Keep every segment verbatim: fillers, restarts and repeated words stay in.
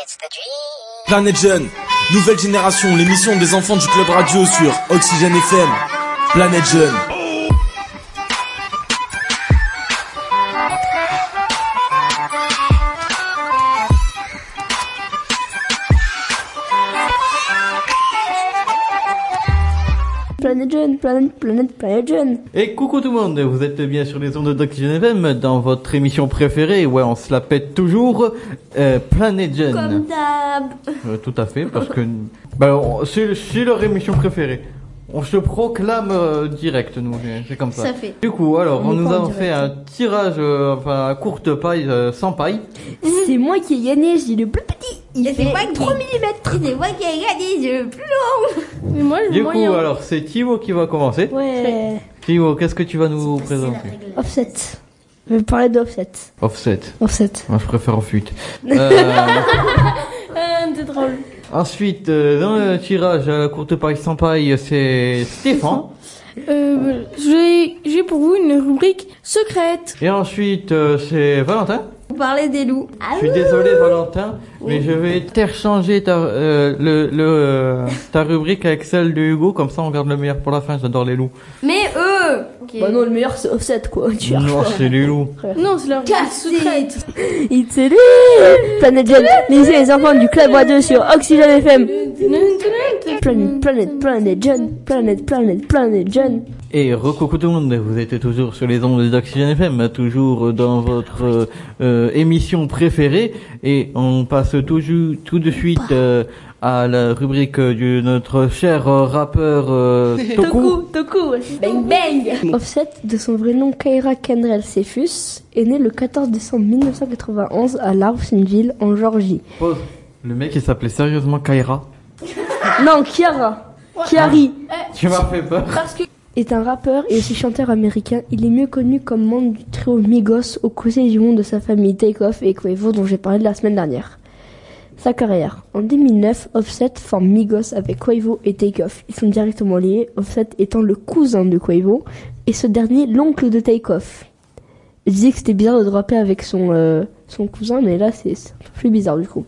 Planète Jeune, nouvelle génération, l'émission des enfants du club radio sur Oxygène F M. Planète Jeune. Planète Jeune, planète, planète, planète Jeune. Et coucou tout le monde, vous êtes bien sur les ondes d'Oxygène F M dans votre émission préférée, ouais on se la pète toujours, euh, Planète Jeune. Comme d'hab. Euh, tout à fait, parce que bah, on- c'est, c'est leur émission préférée. On se proclame euh, direct, nous, c'est comme ça. Ça fait. Du coup, alors, On on est nous pas en avons direct. fait un tirage, euh, enfin, à courte paille, euh, sans paille. C'est moi qui ai gagné, j'ai le plus petit. Il Et fait c'est moi qui- trois millimètres. C'est moi qui ai gagné le plus long. Mais moi, Du coup, alors, c'est Thibaut qui va commencer. Ouais. Thibaut, qu'est-ce que tu vas nous présenter? Offset. Je vais parler d'offset. Offset. Offset. Moi, je préfère en fuite. Euh, C'est drôle. ensuite, euh, dans le tirage à la courte paille sans paille, c'est Stéphane. Euh, j'ai, j'ai pour vous une rubrique secrète. Et ensuite, euh, c'est Valentin. Vous parlez des loups. Je suis désolé, Valentin, mais je vais interchanger ta, euh, le, le, euh, ta rubrique avec celle de Hugo, comme ça on garde le meilleur pour la fin, j'adore les loups. Mais eux. Bah non, le meilleur c'est Offset quoi. Tu Non, cherches. c'est les loups. Non, c'est la rubrique Cassé. secrète. It's lui. Planète Jeune, lisez les enfants du club radio sur Oxygène F M. Planète, planète, planète Jeune, planète, planète, planète Jeune. Et recoucou tout le monde, vous êtes toujours sur les ondes d'Oxygène F M, toujours dans votre euh, euh, émission préférée, et on passe toujours tout de suite euh, à la rubrique de notre cher euh, rappeur euh, Toku. Toku. Bang bang. Offset, de son vrai nom Kaira Kendrell Cephus, est né le quatorze décembre mille neuf cent quatre-vingt-onze à Louisville en Georgie. Pause. Le mec il s'appelait sérieusement Kaira. Non, Kiara. Kiari. Tu m'as fait peur. Parce que Est un rappeur et aussi chanteur américain. Il est mieux connu comme membre du trio Migos, au conseil du monde de sa famille Takeoff et Quavo dont j'ai parlé la semaine dernière. Sa carrière. En deux mille neuf, Offset forme Migos avec Quavo et Takeoff. Ils sont directement liés, Offset étant le cousin de Quavo et ce dernier l'oncle de Takeoff. Je disais que c'était bizarre de rapper avec son, euh, son cousin, mais là c'est c'est un peu plus bizarre du coup.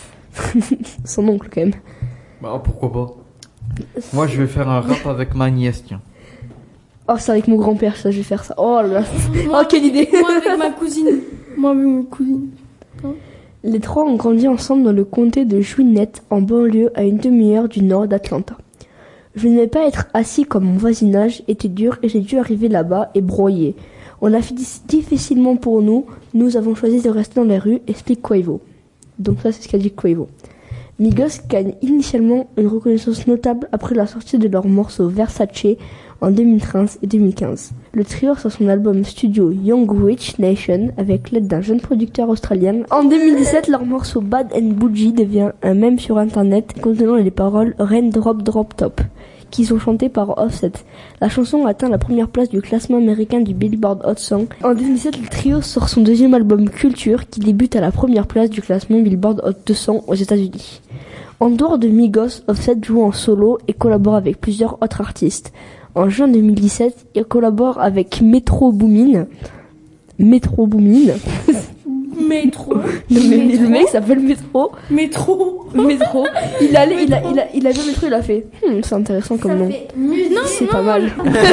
Son oncle quand même. Bah pourquoi pas. Moi je vais faire un rap avec ma nièce, tiens. Oh, c'est avec mon grand-père, ça, je vais faire ça. Oh là là. moi, Oh, quelle idée. moi avec ma cousine. Moi avec ma cousine. Les trois ont grandi ensemble dans le comté de Gwinnett, en banlieue, à une demi-heure du nord d'Atlanta. Je n'aimais pas être assis comme mon voisinage était dur et j'ai dû arriver là-bas et broyer. On a fait dis- difficilement pour nous, nous avons choisi de rester dans les rues, explique Quavo. Donc ça, c'est ce qu'a dit Quavo. Migos gagne initialement une reconnaissance notable après la sortie de leur morceau Versace en deux mille treize et deux mille quinze. Le trio sort son album studio Young Rich Nation avec l'aide d'un jeune producteur australien. En deux mille dix-sept, leur morceau Bad and Bougie devient un mème sur internet contenant les paroles Rain Drop Drop Top qui sont chantées par Offset. La chanson atteint la première place du classement américain du Billboard Hot Song. En deux mille dix-sept, le trio sort son deuxième album Culture qui débute à la première place du classement Billboard Hot deux cents aux États-Unis. En dehors de Migos, Offset joue en solo et collabore avec plusieurs autres artistes. En juin deux mille dix-sept, il collabore avec Metro Boomin. Metro Boomin. Métro. Non, mais le mec s'appelle Metro. Métro. Metro. Il allait, il a, il a, il a vu Metro, il a fait. Hmm, c'est intéressant comme nom. Non, C'est pas mal.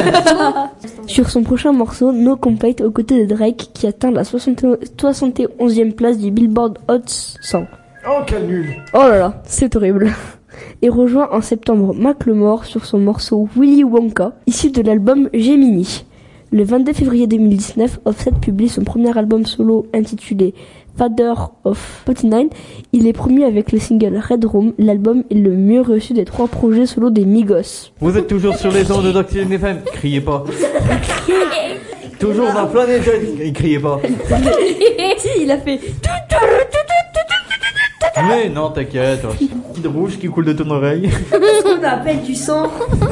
Sur son prochain morceau, No Complete, aux côtés de Drake, qui atteint la soixante et onzième place du Billboard Hot cent. Oh quel nul. Oh là là, c'est horrible. Et rejoint en septembre Macklemore sur son morceau Willy Wonka, issu de l'album Gemini. Le vingt-deux février deux mille dix-neuf, Offset publie son premier album solo intitulé Father of forty-nine. Il est promu avec le single Red Room. L'album est le mieux reçu des trois projets solo des Migos. Vous êtes toujours sur les ondes d'Oxygène F M, criez pas. Toujours dans Planète Jeune, criez pas. Si, il a fait. Mais non, t'inquiète. Kid rouge qui coule de ton oreille. On appelle du sang.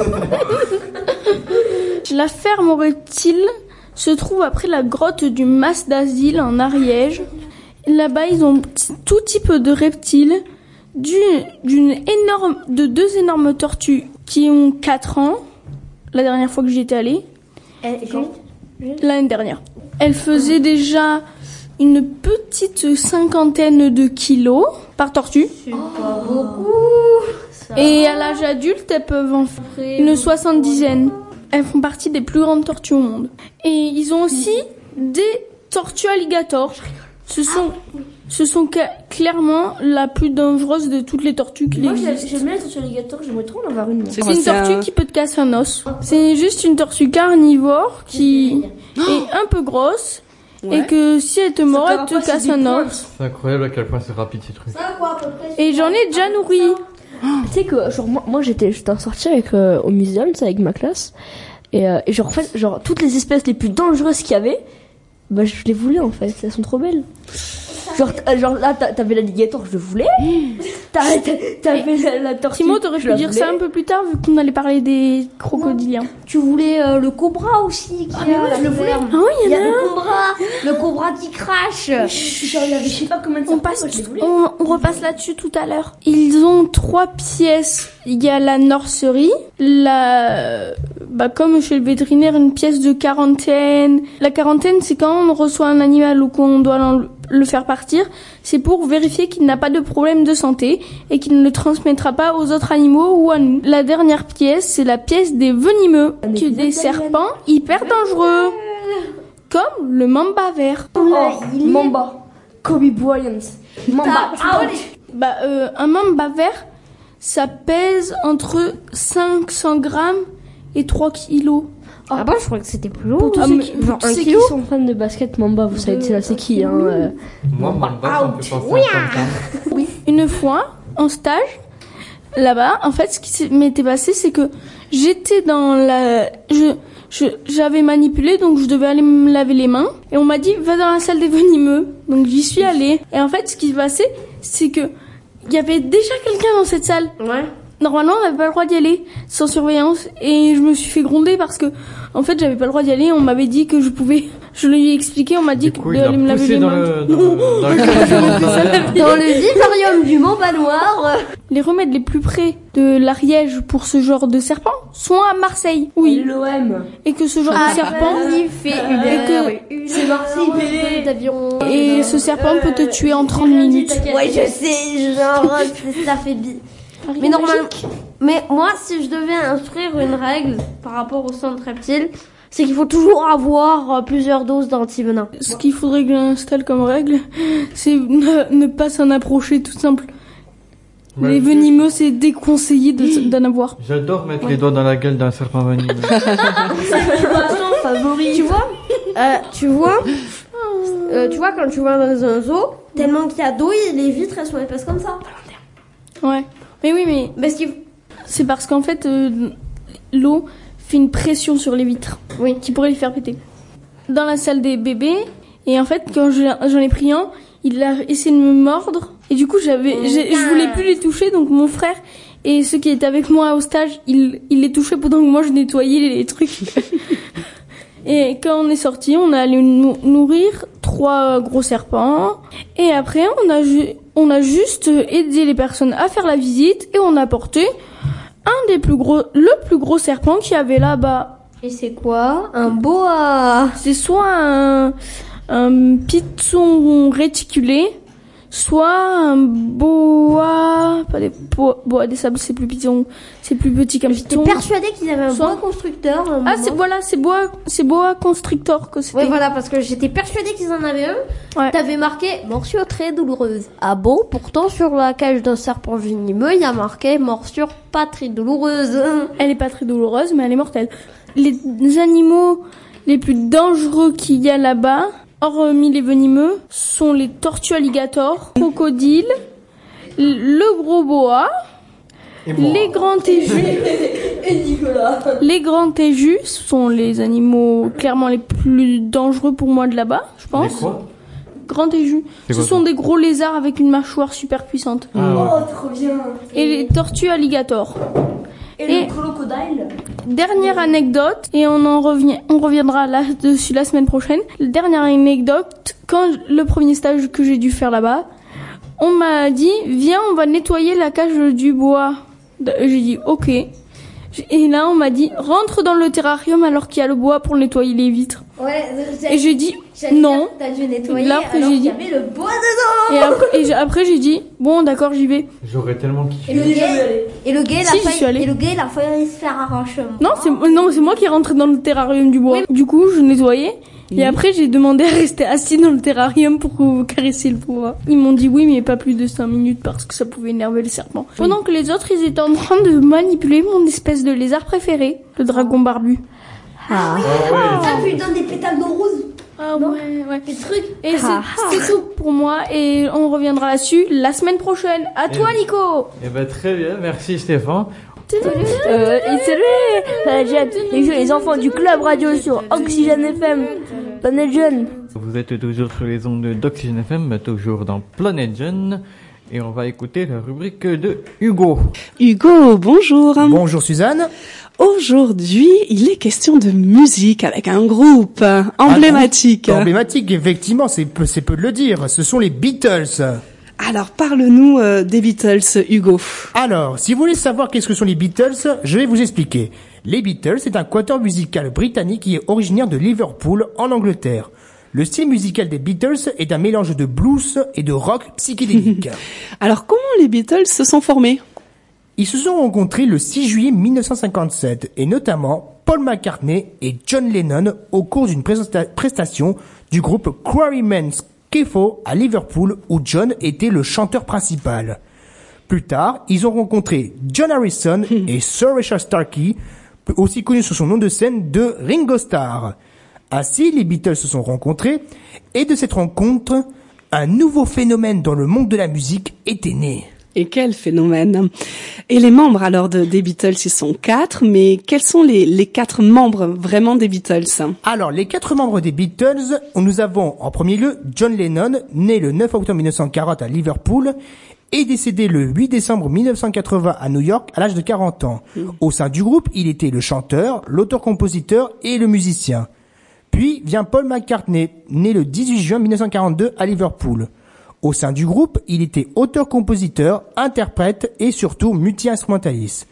La ferme aux reptiles se trouve après la grotte du Mas d'Asile en Ariège. Là-bas, ils ont t- tout type de reptiles, d'une, d'une énorme, de deux énormes tortues qui ont quatre ans. La dernière fois que j'y étais allée, l'année dernière. Elles faisaient déjà une petite cinquantaine de kilos par tortue. C'est pas beaucoup. Ça Et à l'âge adulte, elles peuvent en faire une soixante-dizaine. Elles font partie des plus grandes tortues au monde. Et ils ont aussi des tortues alligators. Ce sont, ce sont ca- clairement la plus dangereuse de toutes les tortues qui Moi, existent. j'aime bien les tortues alligators, j'aimerais trop en avoir une. moi. C'est quoi, une c'est tortue un- qui peut te casser un os. C'est juste une tortue carnivore qui est un peu grosse et que si elle te mord, elle te casse un os. C'est incroyable à quel point c'est rapide ces trucs. Ça quoi à peu près? Et j'en ai déjà nourri. Tu sais que genre moi, moi j'étais j'étais sortie avec euh, au muséum, tu sais, avec ma classe et, euh, et genre en fait genre toutes les espèces les plus dangereuses qu'il y avait, bah je les voulais en fait, elles sont trop belles. Genre t- genre là t'a- t'avais l'alligator, je le voulais. T'as- t'a- T'avais la, la tortue. Timo, t'aurais je pu la dire voulais. ça un peu plus tard vu qu'on allait parler des crocodiliens. Tu voulais euh, le cobra aussi qui mais a oui, la je le voulais. ferme. Ah oui, Il il y y en a a le cobra, le cobra qui crache. Genre il y avait je sais pas combien de On serpents, passe, moi, je les voulais. on, on repasse là-dessus tout à l'heure. Ils ont trois pièces. Il y a la nurserie, la, bah comme chez le vétérinaire, une pièce de quarantaine. La quarantaine, c'est quand on reçoit un animal ou qu'on doit l'en- le faire partir. C'est pour vérifier qu'il n'a pas de problème de santé et qu'il ne le transmettra pas aux autres animaux ou à nous. La dernière pièce, c'est la pièce des venimeux, qui est des serpents hyper dangereux, comme le mamba vert. Oh, Mamba, Kobe Bryant, Mamba. Bah, euh, un mamba vert, ça pèse entre cinq cents grammes et trois kilos. Ah bah je crois que c'était plus lourd. Pour tous Ah, ceux mais qui, genre pour un ceux qui kilo sont fans de basket, Mamba, vous savez c'est là c'est qui hein. euh, Moi, Mamba, ça me fait penser à quelqu'un. Une fois, en stage, là-bas, en fait, ce qui s'est- m'était passé, c'est que j'étais dans la... Je, je, j'avais manipulé, donc je devais aller me laver les mains. Et on m'a dit, va dans la salle des venimeux. Donc j'y suis allée. Et en fait, ce qui s'est passé, c'est que il y avait déjà quelqu'un dans cette salle. Ouais. Normalement, on n'avait pas le droit d'y aller sans surveillance et je me suis fait gronder parce que, en fait, j'avais pas le droit d'y aller. On m'avait dit que je pouvais. Je lui ai expliqué. On m'a dit Du coup, que il l'a d'aller me laver poussé les dans mains. le, dans, le- dans le Dans le vivarium du Mamba Noir. Les remèdes les plus près de l'Ariège pour ce genre de serpent sont à Marseille. Oui. l'O M. Et que ce genre de serpent Il fait une et heure, que une c'est heure Marseille, d'avion. et ce serpent peut te tuer en trente minutes. Ouais, je sais, genre, ça fait bi. Mais normalement, mais moi, si je devais instruire une règle par rapport au centre reptile, c'est qu'il faut toujours avoir euh, plusieurs doses d'antivenin. Ce qu'il faudrait que j'installe comme règle, c'est ne, ne pas s'en approcher, tout simple. Ouais, Les je- venimeux, c'est déconseillé de- d'en avoir. J'adore mettre les doigts dans la gueule d'un serpent venimeux. favori. Tu vois, euh, tu vois, euh, tu vois quand tu vas dans un zoo, tellement qu'il y a d'eau, et les vitres elles sont épaisses comme ça. Ouais. Mais oui, mais Parce qu'il c'est parce qu'en fait, euh, l'eau fait une pression sur les vitres. Oui. Qui pourrait les faire péter. Dans la salle des bébés, et en fait, quand je- j'en ai pris un, il a essayé de me mordre. Et du coup, j'avais, j'ai- je voulais plus les toucher, donc mon frère et ceux qui étaient avec moi au stage, ils, ils les touchaient pendant que moi je nettoyais les trucs. Et quand on est sorti, on a allé nou- nourrir trois gros serpents. Et après, on a, ju- on a juste aidé les personnes à faire la visite et on a apporté un des plus gros, le plus gros serpent qu'il y avait là-bas. Et c'est quoi? Un boa. C'est soit un, un python réticulé, soit un boa, pas des boa, boa des sables, c'est plus python, c'est plus petit qu'un J'étais python. persuadée qu'ils avaient un Soit- boa constructeur. un Ah, moment. c'est voilà, c'est boa, c'est boa constrictor que c'était. Ouais, voilà, parce que j'étais persuadée qu'ils en avaient un. Ouais. T'avais marqué morsure très douloureuse. Ah bon? Pourtant, sur la cage d'un serpent venimeux, il y a marqué morsure pas très douloureuse. Elle est pas très douloureuse, mais elle est mortelle. Les animaux les plus dangereux qu'il y a là-bas, hormis les venimeux, sont les tortues alligators, crocodiles, le gros boa, les grands téjus. Les grands téjus sont les animaux clairement les plus dangereux pour moi de là-bas, je Les pense. quoi? Grands téjus. C'est Ce quoi, sont ça des gros lézards avec une mâchoire super puissante. Ah, ouais. Oh, trop bien. Et les tortues alligators. Et, Et- le crocodile. Dernière anecdote, et on en revient, on reviendra là-dessus la semaine prochaine. La dernière anecdote, quand le premier stage que j'ai dû faire là-bas, on m'a dit, viens, on va nettoyer la cage du bois. J'ai dit, ok. Et là, on m'a dit, rentre dans le terrarium alors qu'il y a le bois pour nettoyer les vitres. Ouais, Et j'ai dit, Non. T'as dû nettoyer. Là, après, alors j'ai qu'il y dit- avait le bois dedans. Et après, et j'ai- après, j'ai dit, bon, d'accord, j'y vais. J'aurais tellement Et le kiffé. gars, et le gars, il a Si, j'y suis failli, allée. et le gars, il a failli se faire arracher. un Non, bras. c'est, non, c'est moi qui est rentré dans le terrarium du bois. Du coup, je nettoyais. Et après, j'ai demandé à rester assis dans le terrarium pour euh, caresser le bois. Ils m'ont dit oui, mais pas plus de cinq minutes parce que ça pouvait énerver le serpent. Pendant que les autres, ils étaient en train de manipuler mon espèce de lézard préféré, le dragon barbu. Ah. Ça, tu lui donnes des pétales de rose. Ah Non. ouais, ouais. Des trucs. Et c'est, Ah. c'est tout pour moi et on reviendra là-dessus la semaine prochaine. À toi, Et- Nico. Eh ben très bien, merci Stéphane. Euh, et salut, euh, j'ai hâte. les, jeux- les enfants du club radio sur Oxygène F M. Planète Jeune. Vous êtes toujours sur les ondes d'Oxygène F M, toujours dans Planète Jeune. Et on va écouter la rubrique de Hugo. Hugo, bonjour. Bonjour Suzanne. Aujourd'hui, il est question de musique avec un groupe emblématique. Ah, emblématique, effectivement, c'est peu, c'est peu de le dire. Ce sont les Beatles. Alors, parle-nous euh, des Beatles, Hugo. Alors, si vous voulez savoir qu'est-ce que sont les Beatles, je vais vous expliquer. Les Beatles, c'est un quatuor musical britannique qui est originaire de Liverpool, en Angleterre. Le style musical des Beatles est un mélange de blues et de rock psychédélique. Alors, comment les Beatles se sont formés? Ils se sont rencontrés le six juillet mille neuf cent cinquante-sept, et notamment Paul McCartney et John Lennon au cours d'une présenta- prestation du groupe Quarrymen's Cafe à Liverpool, où John était le chanteur principal. Plus tard, ils ont rencontré John Harrison et Sir Richard Starkey, aussi connu sous son nom de scène de Ringo Starr. Ainsi, les Beatles se sont rencontrés, et de cette rencontre, un nouveau phénomène dans le monde de la musique était né. Et quel phénomène. Et les membres alors de, des Beatles, ils sont quatre, mais quels sont les, les quatre membres vraiment des Beatles? Alors, les quatre membres des Beatles, nous avons en premier lieu John Lennon, né le neuf octobre mille neuf cent quarante à Liverpool, et décédé le huit décembre mille neuf cent quatre-vingts à New York à l'âge de quarante ans. Mmh. Au sein du groupe, il était le chanteur, l'auteur-compositeur et le musicien. Puis vient Paul McCartney, né le dix-huit juin mille neuf cent quarante-deux à Liverpool. Au sein du groupe, il était auteur-compositeur, interprète et surtout multi-instrumentaliste.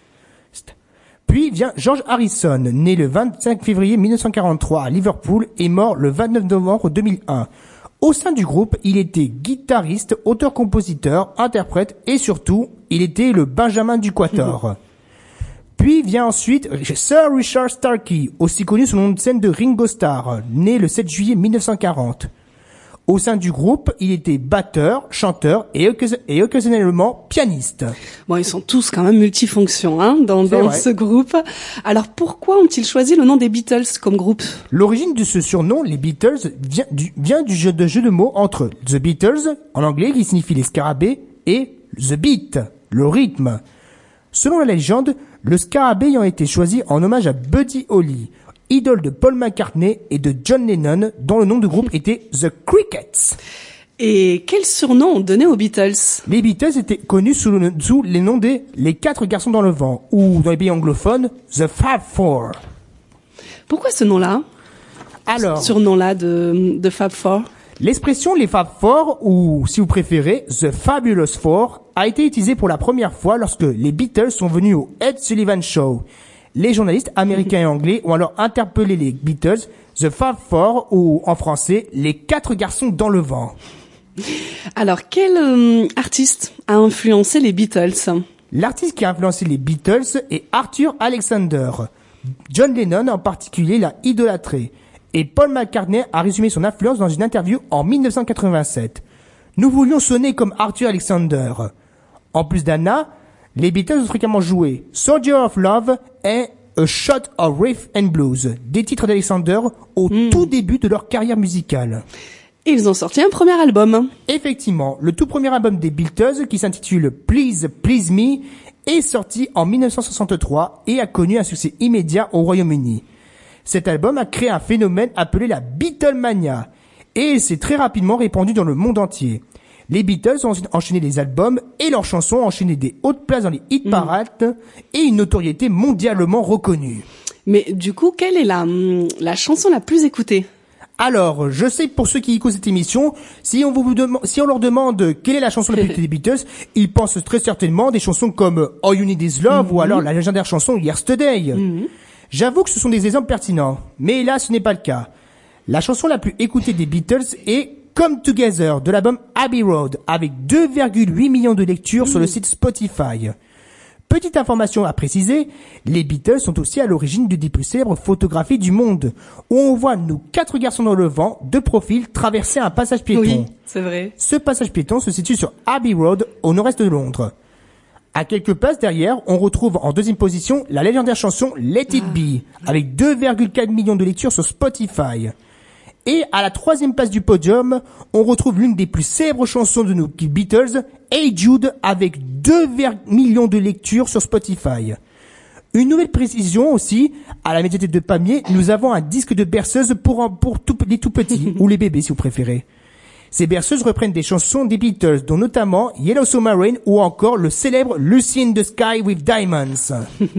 Puis vient George Harrison, né le vingt-cinq février mille neuf cent quarante-trois à Liverpool et mort le vingt-neuf novembre deux mille un. Au sein du groupe, il était guitariste, auteur-compositeur, interprète et surtout, il était le Benjamin du Quatuor. Puis vient ensuite Sir Richard Starkey, aussi connu sous le nom de scène de Ringo Starr, né le sept juillet mille neuf cent quarante. Au sein du groupe, il était batteur, chanteur et, occas- et occasionnellement pianiste. Bon, ils sont tous quand même multifonctions, hein, dans, C'est dans vrai. ce groupe. Alors, pourquoi ont-ils choisi le nom des Beatles comme groupe? L'origine de ce surnom, les Beatles, vient du, vient du jeu de jeu de mots entre The Beatles, en anglais, qui signifie les scarabées, et The Beat, le rythme. Selon la légende, le scarabée ayant été choisi en hommage à Buddy Holly, idole de Paul McCartney et de John Lennon, dont le nom de groupe était The Crickets. Et quel surnom ont donné aux Beatles? Les Beatles étaient connus sous, le, sous les noms des Les Quatre Garçons dans le Vent, ou dans les pays anglophones, The Fab Four. Pourquoi ce nom-là? Alors, Surnom-là de, de Fab Four? l'expression les Fab Four, ou si vous préférez, The Fabulous Four, a été utilisée pour la première fois lorsque les Beatles sont venus au Ed Sullivan Show. Les journalistes américains et anglais ont alors interpellé les Beatles, The Fab Four, ou en français, les Quatre Garçons dans le Vent. Alors, quel euh, artiste a influencé les Beatles? L'artiste qui a influencé les Beatles est Arthur Alexander. John Lennon en particulier l'a idolâtré. Et Paul McCartney a résumé son influence dans une interview en mille neuf cent quatre-vingt-sept. Nous voulions sonner comme Arthur Alexander. En plus d'Anna, les Beatles ont fréquemment joué Soldier of Love et A Shot of Riff and Blues, des titres d'Alexander au Mm. tout début de leur carrière musicale. Et ils ont sorti un premier album. Effectivement, le tout premier album des Beatles, qui s'intitule Please Please Me, est sorti en mille neuf cent soixante-trois et a connu un succès immédiat au Royaume-Uni. Cet album a créé un phénomène appelé la Beatlemania, et s'est très rapidement répandu dans le monde entier. Les Beatles ont ensuite enchaîné les albums et leurs chansons ont enchaîné des hautes places dans les hit parades et une notoriété mondialement reconnue. Mais du coup, quelle est la, hum, la chanson la plus écoutée? Alors, je sais que pour ceux qui écoutent cette émission, si on vous demande, si on leur demande quelle est la chanson la plus écoutée des Beatles, ils pensent très certainement des chansons comme All You Need Is Love, mm-hmm. ou alors la légendaire chanson Yesterday. Mm-hmm. J'avoue que ce sont des exemples pertinents, mais là ce n'est pas le cas. La chanson la plus écoutée des Beatles est Come Together de l'album Abbey Road avec deux virgule huit millions de lectures mmh. sur le site Spotify. Petite information à préciser, les Beatles sont aussi à l'origine d'une des plus célèbres photographies du monde, où on voit nous quatre garçons dans le vent, de profil, traverser un passage piéton. Oui, c'est vrai. Ce passage piéton se situe sur Abbey Road, au nord-est de Londres. À quelques places derrière, on retrouve en deuxième position la légendaire chanson Let It Be, avec deux virgule quatre millions de lectures sur Spotify. Et à la troisième place du podium, on retrouve l'une des plus célèbres chansons de nos Beatles, Hey Jude, avec deux millions de lectures sur Spotify. Une nouvelle précision aussi, à la médiathèque de Pamiers, nous avons un disque de berceuse pour, pour tout, les tout petits, ou les bébés si vous préférez. Ces berceuses reprennent des chansons des Beatles, dont notamment Yellow Submarine ou encore le célèbre Lucy in the Sky with Diamonds.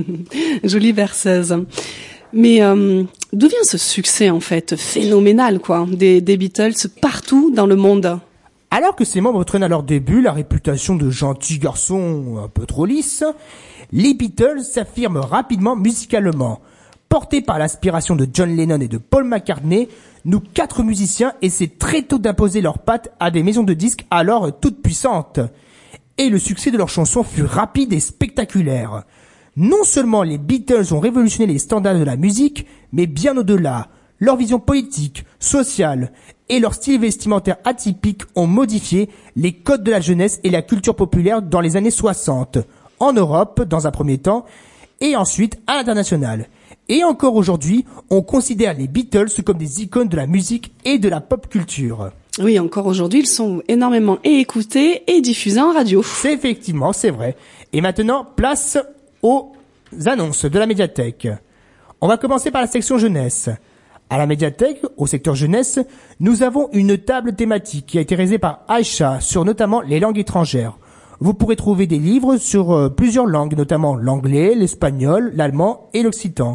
Jolie berceuse. Mais euh, d'où vient ce succès en fait phénoménal quoi des, des Beatles partout dans le monde? Alors que ses membres traînent à leur début la réputation de gentils garçons un peu trop lisses, les Beatles s'affirment rapidement musicalement. Portés par l'inspiration de John Lennon et de Paul McCartney, nous quatre musiciens essaient très tôt d'imposer leurs pattes à des maisons de disques alors toutes puissantes. Et le succès de leurs chansons fut rapide et spectaculaire. Non seulement les Beatles ont révolutionné les standards de la musique, mais bien au-delà. Leur vision politique, sociale et leur style vestimentaire atypique ont modifié les codes de la jeunesse et la culture populaire dans les années soixante. En Europe, dans un premier temps, et ensuite à l'international. Et encore aujourd'hui, on considère les Beatles comme des icônes de la musique et de la pop culture. Oui, encore aujourd'hui, ils sont énormément écoutés et diffusés en radio. C'est effectivement, c'est vrai. Et maintenant, place aux annonces de la médiathèque. On va commencer par la section jeunesse. À la médiathèque, au secteur jeunesse, nous avons une table thématique qui a été réalisée par Aïcha sur notamment les langues étrangères. Vous pourrez trouver des livres sur euh, plusieurs langues, notamment l'anglais, l'espagnol, l'allemand et l'occitan.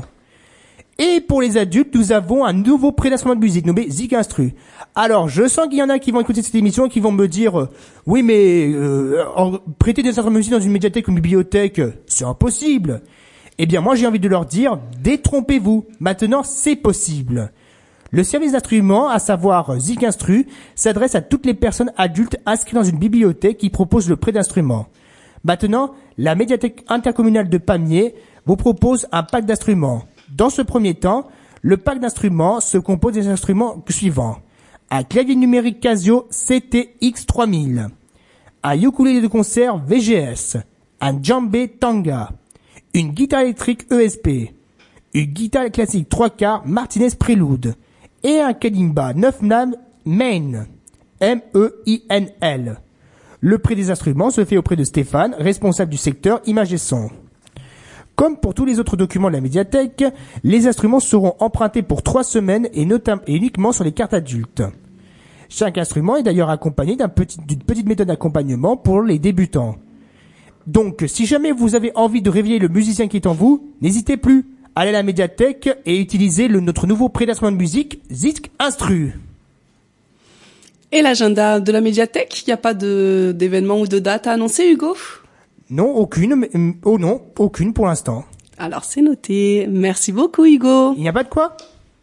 Et pour les adultes, nous avons un nouveau prêt d'instrument de musique nommé Zik Instru. Alors, je sens qu'il y en a qui vont écouter cette émission et qui vont me dire euh, « Oui, mais euh, prêter des instruments de musique dans une médiathèque ou une bibliothèque, c'est impossible !» Eh bien, moi, j'ai envie de leur dire « Détrompez-vous, maintenant, c'est possible !» Le service d'instrument, à savoir Zik Instru, s'adresse à toutes les personnes adultes inscrites dans une bibliothèque qui propose le prêt d'instruments. Maintenant, la médiathèque intercommunale de Pamiers vous propose un pack d'instruments. Dans ce premier temps, le pack d'instruments se compose des instruments suivants. Un clavier numérique Casio C T X trois mille, un ukulélé de concert V G S, un djembé Tanga, une guitare électrique E S P, une guitare classique trois quarts Martinez Prelude et un kalimba neuf lames Main, M E I N L. Le prix des instruments se fait auprès de Stéphane, responsable du secteur images et son. Comme pour tous les autres documents de la médiathèque, les instruments seront empruntés pour trois semaines et, notam- et uniquement sur les cartes adultes. Chaque instrument est d'ailleurs accompagné d'un petit, d'une petite méthode d'accompagnement pour les débutants. Donc, si jamais vous avez envie de réveiller le musicien qui est en vous, n'hésitez plus. Allez à la médiathèque et utilisez le, notre nouveau prêt d'instrument de musique, Zik Instru. Et l'agenda de la médiathèque, il n'y a pas de, d'événement ou de date à annoncer, Hugo ? Non, aucune, mais, oh non, aucune pour l'instant. Alors c'est noté. Merci beaucoup, Hugo. Il n'y a pas de quoi ?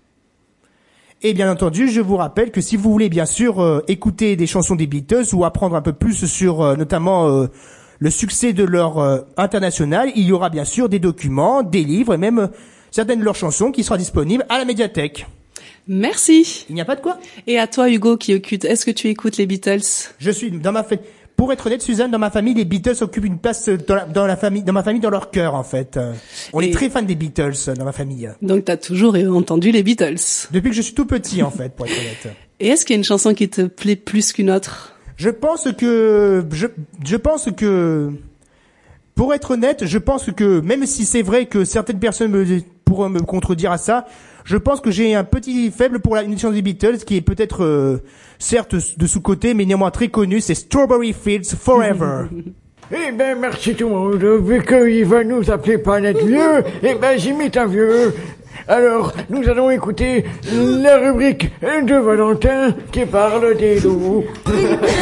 Et bien entendu, je vous rappelle que si vous voulez bien sûr euh, écouter des chansons des Beatles ou apprendre un peu plus sur euh, notamment euh, le succès de leur euh, international, il y aura bien sûr des documents, des livres et même euh, certaines de leurs chansons qui seront disponibles à la médiathèque. Merci. Il n'y a pas de quoi ? Et à toi, Hugo, qui écoute, est-ce que tu écoutes les Beatles ? Je suis dans ma famille. Pour être honnête, Suzanne, dans ma famille, les Beatles occupent une place dans la, dans la famille, dans ma famille, dans leur cœur, en fait. On Et est très fans des Beatles dans ma famille. Donc, t'as toujours entendu les Beatles. Depuis que je suis tout petit, en fait, pour être honnête. Et est-ce qu'il y a une chanson qui te plaît plus qu'une autre ? Je pense que, je, je pense que, pour être honnête, je pense que, même si c'est vrai que certaines personnes me, pourraient me contredire à ça, je pense que j'ai un petit faible pour la une chanson des Beatles qui est peut-être euh, certes de sous-côté mais néanmoins très connue, c'est Strawberry Fields Forever. Eh ben merci tout le monde, vu qu'il va nous appeler pas notre vieux, eh ben j'imite un vieux. Alors, nous allons écouter la rubrique de Valentin qui parle des loups. Du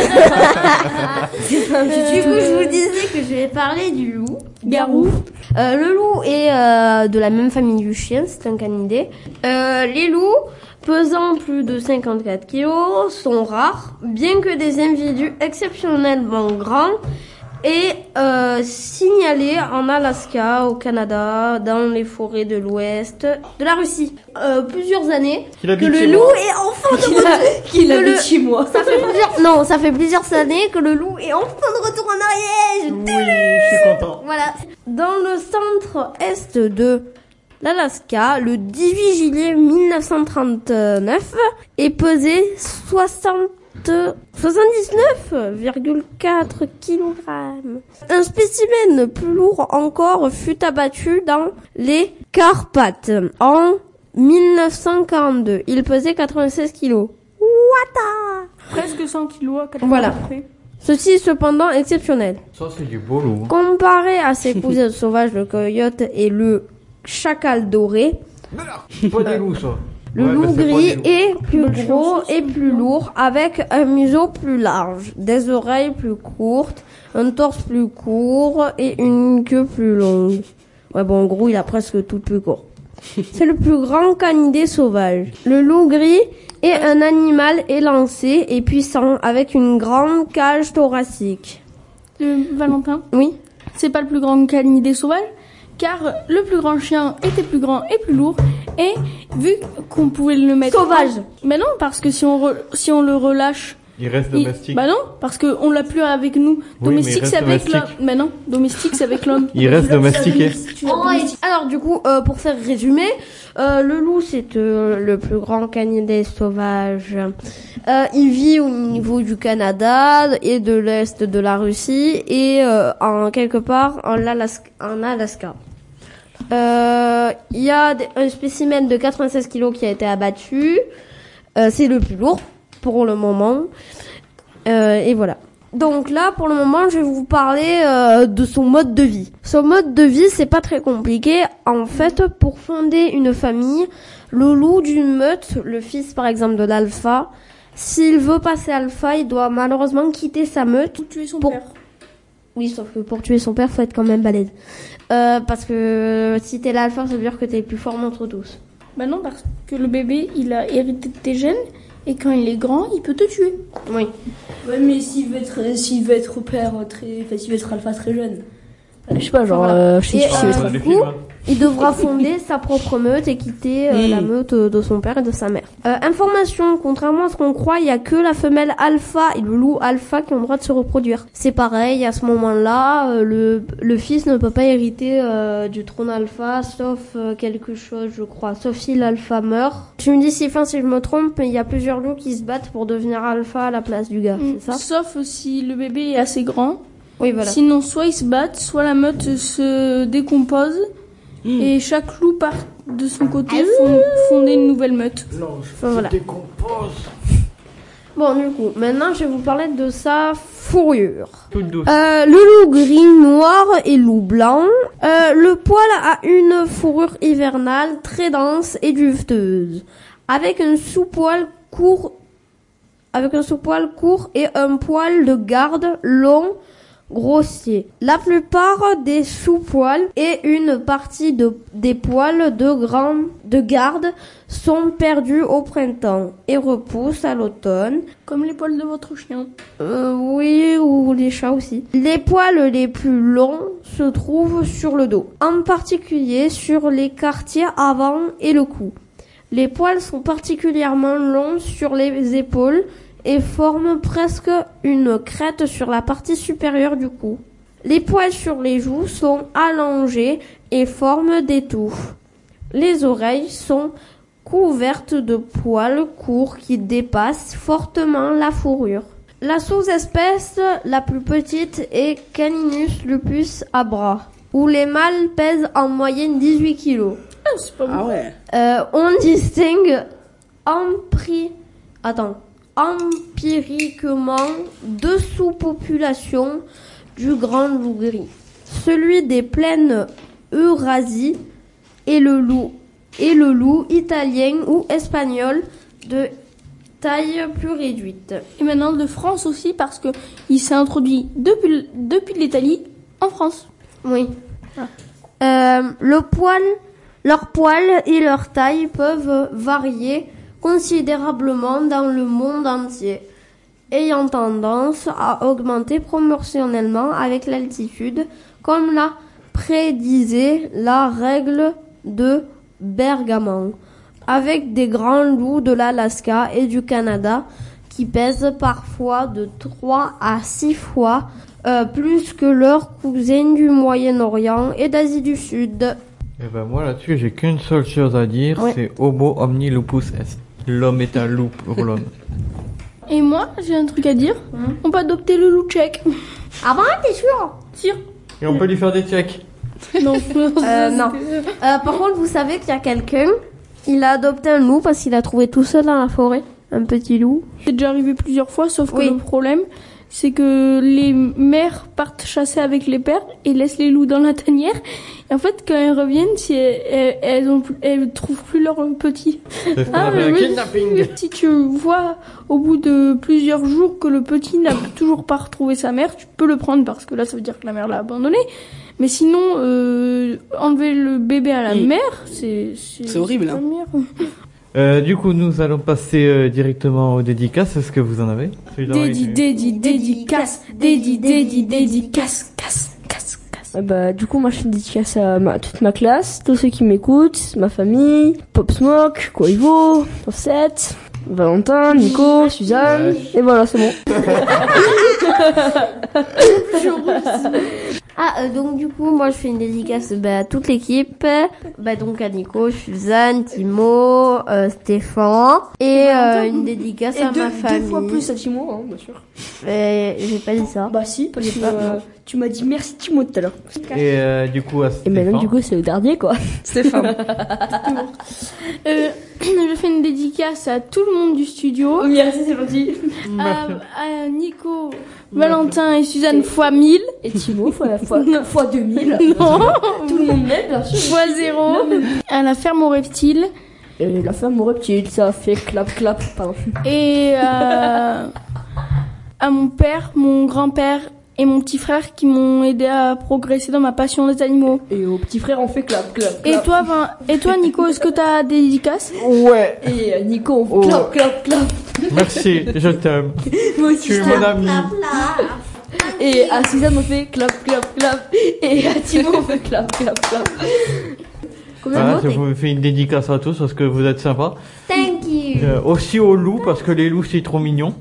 coup, je vous disais que je vais parler du loup. Garou. Euh, le loup est euh, de la même famille du chien, c'est un canidé. Euh, les loups pesant plus de cinquante-quatre kilos, sont rares, bien que des individus exceptionnellement grands et euh, signalés en Alaska, au Canada, dans les forêts de l'ouest de la Russie. Euh, plusieurs années que le loup moi. est enfin de retour. Qu'il habite chez moi. Ça fait plusieurs, non, ça fait plusieurs années que le loup est enfin de retour en Ariège. Oui, je suis content. Voilà. Dans le centre-est de l'Alaska, le dix-huit juillet mille neuf cent trente-neuf, est pesé soixante soixante-dix-neuf virgule quatre kilogrammes. Un spécimen plus lourd encore fut abattu dans les Carpates en mille neuf cent quarante-deux. Il pesait quatre-vingt-seize kilos. What? Presque cent kilos à quatre-vingts. Voilà. Ceci est cependant exceptionnel. Ça, c'est du beau loup. Comparé à ses cousins sauvages, le coyote et le chacal doré, C'est pas des loups, ça. le Ouais, loup mais c'est pas gris des loups. est plus gros et plus lourd, avec un museau plus large, des oreilles plus courtes, un torse plus court et une queue plus longue. Ouais, bon, en gros, il a presque tout plus court. C'est le plus grand canidé sauvage. Le loup gris est un animal élancé et puissant, avec une grande cage thoracique. Le Valentin, Oui. c'est pas le plus grand canidé sauvage, car le plus grand chien était plus grand et plus lourd, et vu qu'on pouvait le mettre... Sauvage. Mais non, parce que si on, re- si on le relâche... Il reste il- domestique. Bah non, parce qu'on l'a plus avec nous. mais Domestique, il reste c'est avec l'homme. domestique. Mais non, domestique, c'est avec l'homme. Il reste domestiqué. Oh, et- alors du coup, euh, pour faire résumer, euh, le loup c'est euh, le plus grand canidé sauvage. Euh, il vit au niveau du Canada et de l'est de la Russie et euh, en quelque part en Alaska. En Alaska. Euh, Il y a des- un spécimen de quatre-vingt-seize kilos qui a été abattu. Euh, c'est le plus lourd pour le moment. Euh, et voilà. Donc là, pour le moment, je vais vous parler euh, de son mode de vie. Son mode de vie, c'est pas très compliqué. En fait, pour fonder une famille, le loup d'une meute, le fils par exemple de l'alpha, s'il veut passer alpha, il doit malheureusement quitter sa meute. Pour tuer son Pour- père. Oui, sauf que pour tuer son père, faut être quand même balèze. Euh, parce que si t'es l'alpha, ça veut dire que t'es le plus fort d'entre tous. Bah non, parce que le bébé, il a hérité de tes gènes, et quand il est grand, il peut te tuer. Oui. Ouais, mais s'il veut être, s'il veut être au père très, enfin, s'il veut être alpha très jeune. Euh, Je sais pas, genre, Voilà. euh, je sais Et, pas. euh, Ouais, du les coup, films, hein. il devra fonder sa propre meute et quitter euh, Mm. la meute euh, de son père et de sa mère. Euh, information, contrairement à ce qu'on croit, il y a que la femelle alpha et le loup alpha qui ont le droit de se reproduire. C'est pareil, à ce moment-là, euh, le, le fils ne peut pas hériter euh, du trône alpha, sauf euh, quelque chose, je crois, sauf si l'alpha meurt. Je me dis si, enfin, si je me trompe, mais il y a plusieurs loups qui se battent pour devenir alpha à la place du gars, Mm. c'est ça? Sauf si le bébé est assez grand. Oui, voilà. Sinon, soit ils se battent, soit la meute se décompose, et chaque loup part de son côté fond- fonder une nouvelle meute. Non, je Enfin, voilà. décompose. Bon, du coup, maintenant, je vais vous parler de sa fourrure. Toute douce. Euh, le loup gris, noir et loup blanc. Euh, le poil a une fourrure hivernale très dense et duveteuse, avec un sous-poil court, avec un sous-poil court et un poil de garde long, grossier. La plupart des sous-poils et une partie de, des poils de grande, de garde sont perdus au printemps et repoussent à l'automne. Comme les poils de votre chien. Euh, oui, ou les chats aussi. Les poils les plus longs se trouvent sur le dos, en particulier sur les quartiers avant et le cou. Les poils sont particulièrement longs sur les épaules et forment presque une crête sur la partie supérieure du cou. Les poils sur les joues sont allongés et forment des touffes. Les oreilles sont couvertes de poils courts qui dépassent fortement la fourrure. La sous-espèce la plus petite est Caninus lupus abra, où les mâles pèsent en moyenne dix-huit kilos. Ah, c'est pas bon. ouais. Euh, on distingue empri... Attends. empiriquement deux sous-populations du grand loup gris. Celui des plaines Eurasie et le loup et le loup italien ou espagnol de taille plus réduite. Et maintenant de France aussi, parce que il s'est introduit depuis, depuis l'Italie en France. Oui. Euh, le poil, leur poil et leur taille peuvent varier considérablement dans le monde entier, ayant tendance à augmenter proportionnellement avec l'altitude, comme l'a prédisait la règle de Bergman, avec des grands loups de l'Alaska et du Canada qui pèsent parfois de trois à six fois euh, plus que leurs cousins du Moyen-Orient et d'Asie du Sud. Et ben moi là-dessus j'ai qu'une seule chose à dire, Ouais. c'est Homo omni lupus est. L'homme est un loup pour l'homme. Et moi, j'ai un truc à dire. On peut adopter le loup tchèque. Ah bon, t'es sûr? Sûr. Et on peut lui faire des checks. Non. Euh, non. Euh, par contre, vous savez qu'il y a quelqu'un, il a adopté un loup parce qu'il a trouvé tout seul dans la forêt. Un petit loup. C'est déjà arrivé plusieurs fois, sauf que Oui. le problème, c'est que les mères partent chasser avec les pères et laissent les loups dans la tanière. Et en fait, quand elles reviennent, si elles, elles, elles, ont, elles trouvent plus leur petit. C'est ce qu'on Ah, appelle un mais oui. kidnapping. Si tu vois au bout de plusieurs jours que le petit n'a toujours pas retrouvé sa mère, tu peux le prendre parce que là, ça veut dire que la mère l'a abandonné. Mais sinon, euh, enlever le bébé à la Mm. mère, c'est... C'est, C'est horrible, pas hein. bien. Euh, du coup, nous allons passer euh, directement aux dédicaces. Est-ce que vous en avez? Dédi, dédi, dédicace, dédi, dédi, dédicace, casse, casse, casse. Ah bah, du coup, moi, je fais une dédicace à ma, toute ma classe, tous ceux qui m'écoutent, ma famille, Pop Smoke, Koivo, Offset, Valentin, Nico, Suzanne, et voilà, c'est bon. Ah, euh, donc du coup, moi je fais une dédicace bah, à toute l'équipe, bah, donc à Nico, Suzanne, Timo, euh, Stéphane, et euh, une dédicace Et à deux, ma famille. deux fois plus à Timo, hein, bien sûr. Euh, J'ai pas dit ça. Bah si, parce que euh, tu m'as dit merci Timo tout à l'heure. Et euh, du coup, à Et Stéphane. maintenant, du coup, c'est le dernier, quoi. Stéphane. Euh, je fais une dédicace à tout le monde du studio, Merci, c'est gentil. à, à Nico, Valentin et Suzanne fois mille, Et Timo, fois, fois, fois deux mille. non, Tout le monde m'aime, bien sûr. fois zéro, à la ferme aux reptiles, Et la femme au reptile, ça fait clap, clap, pardon. et euh, à mon père, mon grand-père et mon petit frère qui m'ont aidé à progresser dans ma passion des animaux. Et au petit frère, on fait clap, clap, Et clap. toi, Vin, et toi, Nico, est-ce que t'as des dédicaces? Ouais. Et euh, Nico, on fait Oh. clap, clap, clap. Merci, je t'aime. Moi aussi, Tu es je mon t'aime. ami. Et à Suzanne, on fait clap, clap, clap. Et à Timo, on fait clap, clap, clap. Combien Voilà, de je mots vous fais une dédicace à tous parce que vous êtes sympas. Thank you. Euh, aussi aux loups parce que les loups c'est trop mignon.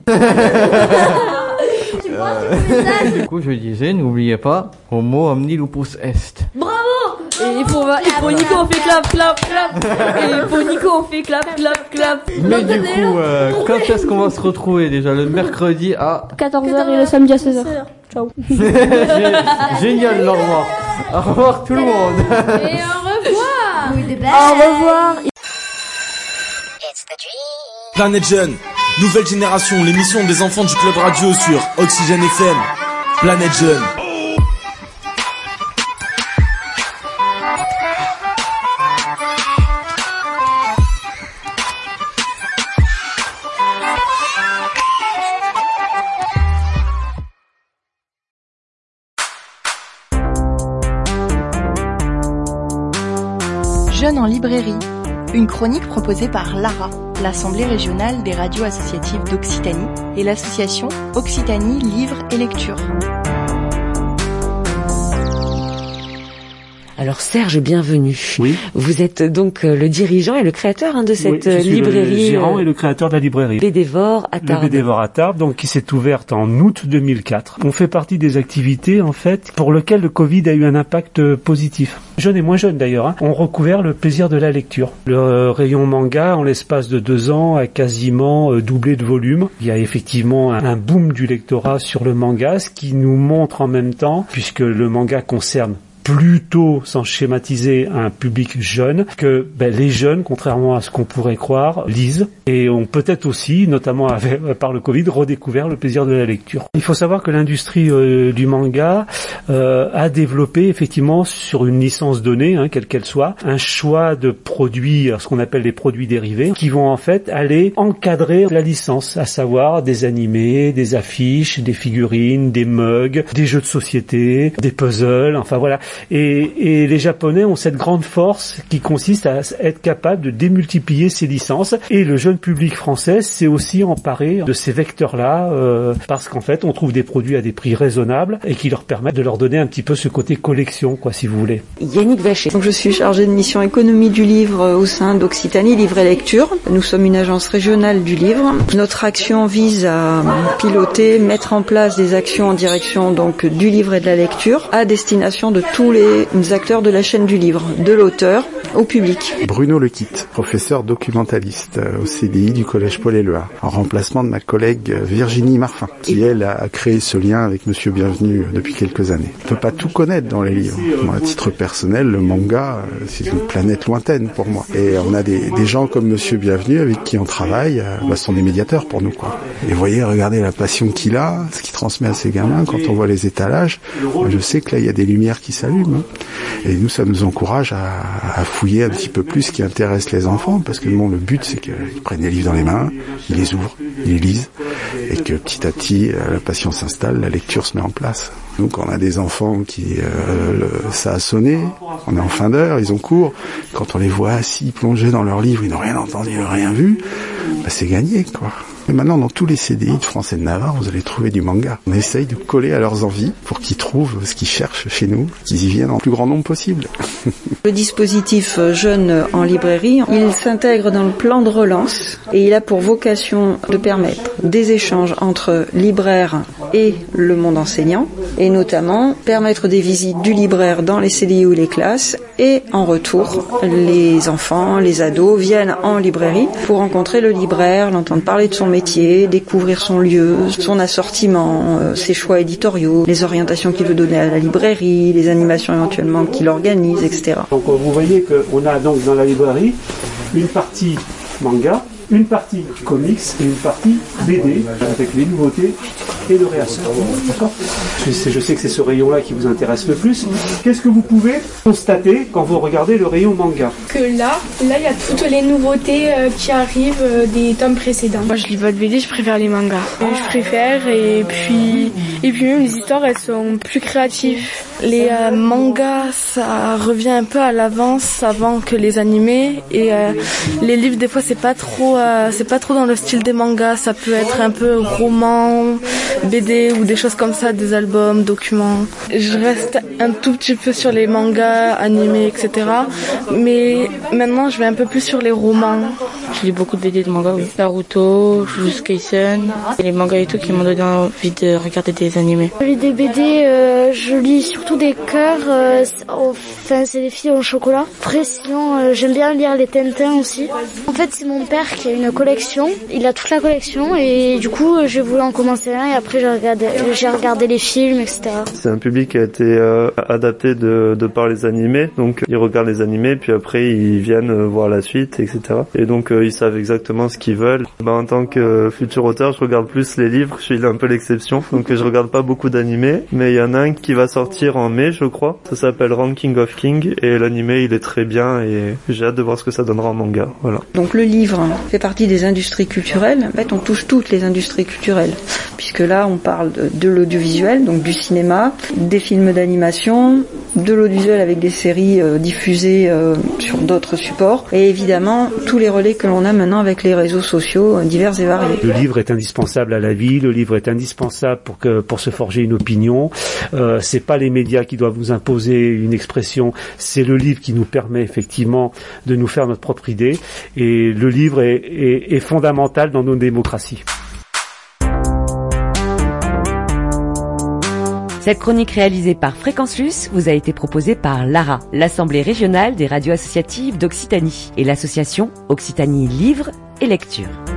Tu vois, tu fais ça. Du coup, je disais, n'oubliez pas, Homo omni lupus est. Et pour, et pour Nico, on fait clap, clap, clap. Et pour Nico, on fait clap, clap, clap. Mais du coup, euh, quand est-ce qu'on va se retrouver déjà? Le mercredi à... quatorze heures et le samedi à seize heures. Ciao. Génial, au revoir. Au revoir tout le monde. Et au revoir! Oui, de Au revoir. Planète Jeune, nouvelle génération, l'émission des enfants du club radio sur Oxygène F M. Planète Jeune. Jeunes en librairie, une chronique proposée par l'A R A, l'Assemblée régionale des radios associatives d'Occitanie et l'association Occitanie Livres et Lecture. Alors Serge, bienvenue. Oui. Vous êtes donc euh, le dirigeant et le créateur hein, de cette Oui, je euh, suis librairie. le gérant euh, et le créateur de la librairie. Bédévore à Le Tarbes. Bédévore à Tarbes, donc qui s'est ouverte en août deux mille quatre. On fait partie des activités en fait pour lesquelles le Covid a eu un impact euh, positif. Jeunes et moins jeunes d'ailleurs, hein, ont recouvert le plaisir de la lecture. Le euh, rayon manga, en l'espace de deux ans, a quasiment euh, doublé de volume. Il y a effectivement un, un boom du lectorat sur le manga, ce qui nous montre en même temps, puisque le manga concerne plutôt, sans schématiser, un public jeune, que ben, les jeunes, contrairement à ce qu'on pourrait croire, lisent et ont peut-être aussi, notamment avec, par le Covid, redécouvert le plaisir de la lecture. Il faut savoir que l'industrie euh, du manga euh, a développé effectivement sur une licence donnée, hein, quelle qu'elle soit, un choix de produits, ce qu'on appelle les produits dérivés, qui vont en fait aller encadrer la licence, à savoir des animés, des affiches, des figurines, des mugs, des jeux de société, des puzzles, enfin voilà. Et, et les Japonais ont cette grande force qui consiste à être capable de démultiplier ces licences. Et le jeune public français s'est aussi emparé de ces vecteurs-là, euh, parce qu'en fait, on trouve des produits à des prix raisonnables et qui leur permettent de leur donner un petit peu ce côté collection, quoi, si vous voulez. Yannick Vacher. Donc, je suis chargée de mission économie du livre au sein d'Occitanie Livre et Lecture. Nous sommes une agence régionale du livre. Notre action vise à piloter, mettre en place des actions en direction donc du livre et de la lecture à destination de tous les acteurs de la chaîne du livre, de l'auteur au public. Bruno Lequitte, professeur documentaliste au C D I du Collège Paul Éluard, en remplacement de ma collègue Virginie Marfin, qui elle a créé ce lien avec Monsieur Bienvenu depuis quelques années. On peut pas tout connaître dans les livres. Moi, à titre personnel, le manga, c'est une planète lointaine pour moi. Et on a des, des gens comme Monsieur Bienvenu avec qui on travaille, bah, sont des médiateurs pour nous, quoi. Et vous voyez, regardez la passion qu'il a, ce qu'il transmet à ses gamins. Quand on voit les étalages, moi, je sais que là, il y a des lumières qui s'allument. Et nous, ça nous encourage à, à fouiller un petit peu plus ce qui intéresse les enfants, parce que bon, le but, c'est qu'ils prennent les livres dans les mains, ils les ouvrent, ils les lisent, et que petit à petit, la passion s'installe, la lecture se met en place. Donc, on a des enfants qui, euh, le, ça a sonné, on est en fin d'heure, ils ont cours. Quand on les voit assis, plongés dans leurs livres, ils n'ont rien entendu, rien vu, bah, c'est gagné, quoi. Et maintenant, dans tous les C D I de France et de Navarre, vous allez trouver du manga. On essaye de coller à leurs envies pour qu'ils trouvent ce qu'ils cherchent chez nous, qu'ils y viennent en plus grand nombre possible. Le dispositif Jeunes en librairie, il s'intègre dans le plan de relance et il a pour vocation de permettre des échanges entre libraires et le monde enseignant, et notamment permettre des visites du libraire dans les C D I ou les classes, et en retour, les enfants, les ados viennent en librairie pour rencontrer le libraire, l'entendre parler de son métier, découvrir son lieu, son assortiment, euh, ses choix éditoriaux, les orientations qu'il veut donner à la librairie, les animations éventuellement qu'il organise, et cetera. Donc vous voyez qu'on a donc dans la librairie une partie manga, une partie comics et une partie B D avec les nouveautés et le réassort. D'accord ? je, sais, je sais que c'est ce rayon-là qui vous intéresse le plus. Qu'est-ce que vous pouvez constater quand vous regardez le rayon manga ? Que là, là il y a toutes les nouveautés euh, qui arrivent euh, des tomes précédents. Moi je lis pas de B D, je préfère les mangas. Je préfère et puis et puis même les histoires elles sont plus créatives. Les euh, mangas ça revient un peu à l'avance avant que les animés et euh, les livres des fois c'est pas trop euh, c'est pas trop dans le style des mangas, ça peut être un peu roman, B D ou des choses comme ça, des albums, documents. Je reste un tout petit peu sur les mangas, animés, et cetera. Mais maintenant je vais un peu plus sur les romans. Je lis beaucoup de B D de mangas, oui. Naruto, Jujutsu Kaisen, et les mangas et tout qui m'ont donné envie de regarder des animés. Je lis des B D, euh, je lis surtout des cœurs, euh, enfin c'est des filles au chocolat. Après sinon euh, j'aime bien lire les Tintins aussi. En fait c'est mon père qui a une collection, il a toute la collection et du coup j'ai voulu en commencer un et après j'ai regardé, j'ai regardé les films, et cetera. C'est un public qui a été euh, adapté de, de par les animés, donc ils regardent les animés puis après ils viennent voir la suite, et cetera. Et donc euh, ils savent exactement ce qu'ils veulent. Ben, en tant que futur auteur, je regarde plus les livres, je suis un peu l'exception, donc je regarde pas beaucoup d'animés, mais il y en a un qui va sortir en mai, je crois. Ça s'appelle Ranking of King et l'animé il est très bien et j'ai hâte de voir ce que ça donnera en manga. Voilà. Donc le livre fait partie des industries culturelles. En fait, on touche toutes les industries culturelles, puisque là on parle de, de l'audiovisuel, donc du cinéma, des films d'animation, de l'audiovisuel avec des séries euh, diffusées euh, sur d'autres supports, et évidemment tous les relais que l'on a maintenant avec les réseaux sociaux euh, divers et variés. Le livre est indispensable à la vie, le livre est indispensable pour que pour se forger une opinion. Euh, c'est pas les médias qui doivent nous imposer une expression, c'est le livre qui nous permet effectivement de nous faire notre propre idée, et le livre est, est, est fondamental dans nos démocraties. Cette chronique réalisée par Fréquence Luce vous a été proposée par l'A R A, l'Assemblée régionale des radios associatives d'Occitanie, et l'association Occitanie Livre et Lecture.